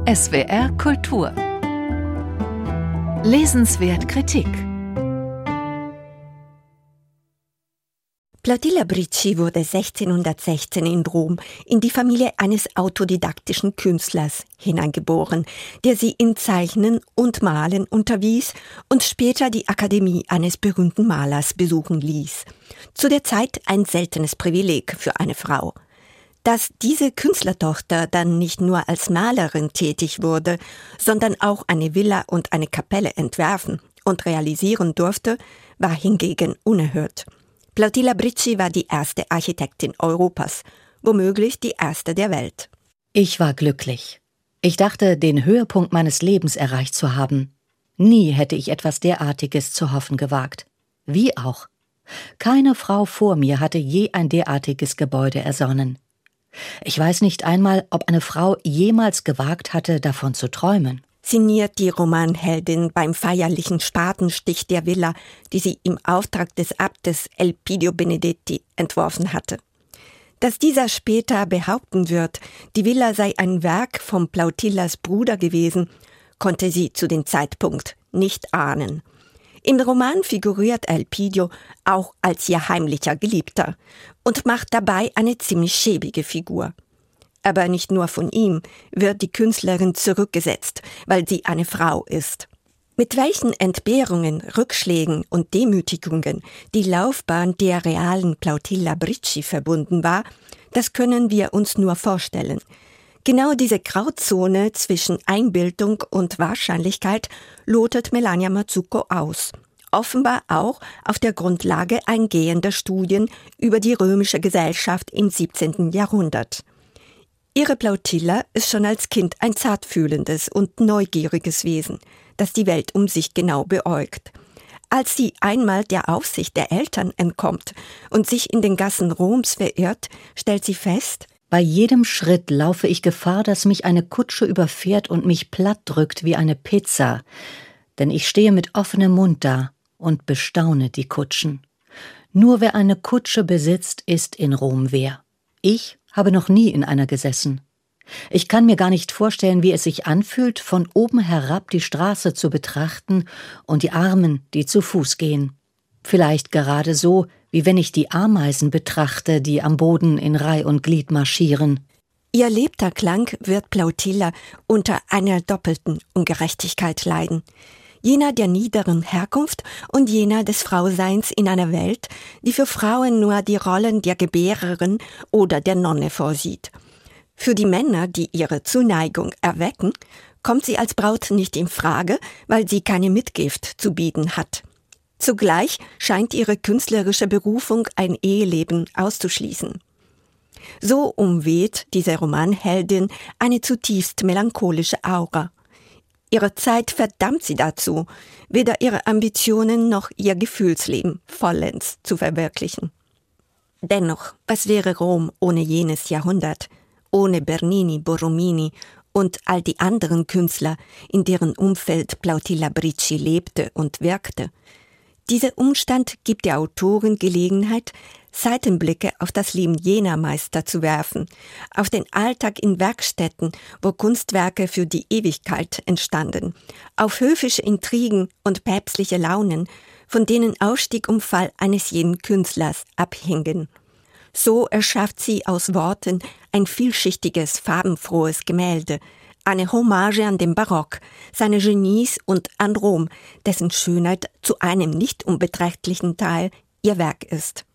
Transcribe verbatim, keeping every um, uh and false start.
S W R Kultur. Lesenswert Kritik. Plautilla Bricci wurde sechzehnhundertsechzehn in Rom in die Familie eines autodidaktischen Künstlers hineingeboren, der sie in Zeichnen und Malen unterwies und später die Akademie eines berühmten Malers besuchen ließ. Zu der Zeit ein seltenes Privileg für eine Frau. Dass diese Künstlertochter dann nicht nur als Malerin tätig wurde, sondern auch eine Villa und eine Kapelle entwerfen und realisieren durfte, war hingegen unerhört. Plautilla Bricci war die erste Architektin Europas, womöglich die erste der Welt. Ich war glücklich. Ich dachte, den Höhepunkt meines Lebens erreicht zu haben. Nie hätte ich etwas derartiges zu hoffen gewagt. Wie auch. Keine Frau vor mir hatte je ein derartiges Gebäude ersonnen. Ich weiß nicht einmal, ob eine Frau jemals gewagt hatte, davon zu träumen. Sinniert die Romanheldin beim feierlichen Spatenstich der Villa, die sie im Auftrag des Abtes Elpidio Benedetti entworfen hatte. Dass dieser später behaupten wird, die Villa sei ein Werk von Plautillas Bruder gewesen, konnte sie zu dem Zeitpunkt nicht ahnen. Im Roman figuriert Elpidio auch als ihr heimlicher Geliebter und macht dabei eine ziemlich schäbige Figur. Aber nicht nur von ihm wird die Künstlerin zurückgesetzt, weil sie eine Frau ist. Mit welchen Entbehrungen, Rückschlägen und Demütigungen die Laufbahn der realen Plautilla Bricci verbunden war, das können wir uns nur vorstellen. Genau diese Grauzone zwischen Einbildung und Wahrscheinlichkeit lotet Melania Mazzucco aus. Offenbar auch auf der Grundlage eingehender Studien über die römische Gesellschaft im siebzehnten Jahrhundert. Ihre Plautilla ist schon als Kind ein zartfühlendes und neugieriges Wesen, das die Welt um sich genau beäugt. Als sie einmal der Aufsicht der Eltern entkommt und sich in den Gassen Roms verirrt, stellt sie fest: Bei jedem Schritt laufe ich Gefahr, dass mich eine Kutsche überfährt und mich platt drückt wie eine Pizza. Denn ich stehe mit offenem Mund da und bestaune die Kutschen. Nur wer eine Kutsche besitzt, ist in Rom wer. Ich habe noch nie in einer gesessen. Ich kann mir gar nicht vorstellen, wie es sich anfühlt, von oben herab die Straße zu betrachten und die Armen, die zu Fuß gehen. Vielleicht gerade so, wie wenn ich die Ameisen betrachte, die am Boden in Reih und Glied marschieren. Ihr lebter Klang wird Plautilla unter einer doppelten Ungerechtigkeit leiden. Jener der niederen Herkunft und jener des Frauseins in einer Welt, die für Frauen nur die Rollen der Gebärerin oder der Nonne vorsieht. Für die Männer, die ihre Zuneigung erwecken, kommt sie als Braut nicht in Frage, weil sie keine Mitgift zu bieten hat. Zugleich scheint ihre künstlerische Berufung ein Eheleben auszuschließen. So umweht diese Romanheldin eine zutiefst melancholische Aura. Ihre Zeit verdammt sie dazu, weder ihre Ambitionen noch ihr Gefühlsleben vollends zu verwirklichen. Dennoch, was wäre Rom ohne jenes Jahrhundert, ohne Bernini, Borromini und all die anderen Künstler, in deren Umfeld Plautilla Bricci lebte und wirkte? Dieser Umstand gibt der Autorin Gelegenheit, Seitenblicke auf das Leben jener Meister zu werfen, auf den Alltag in Werkstätten, wo Kunstwerke für die Ewigkeit entstanden, auf höfische Intrigen und päpstliche Launen, von denen Aufstieg und Fall eines jeden Künstlers abhingen. So erschafft sie aus Worten ein vielschichtiges, farbenfrohes Gemälde, eine Hommage an den Barock, seine Genies und an Rom, dessen Schönheit zu einem nicht unbeträchtlichen Teil ihr Werk ist.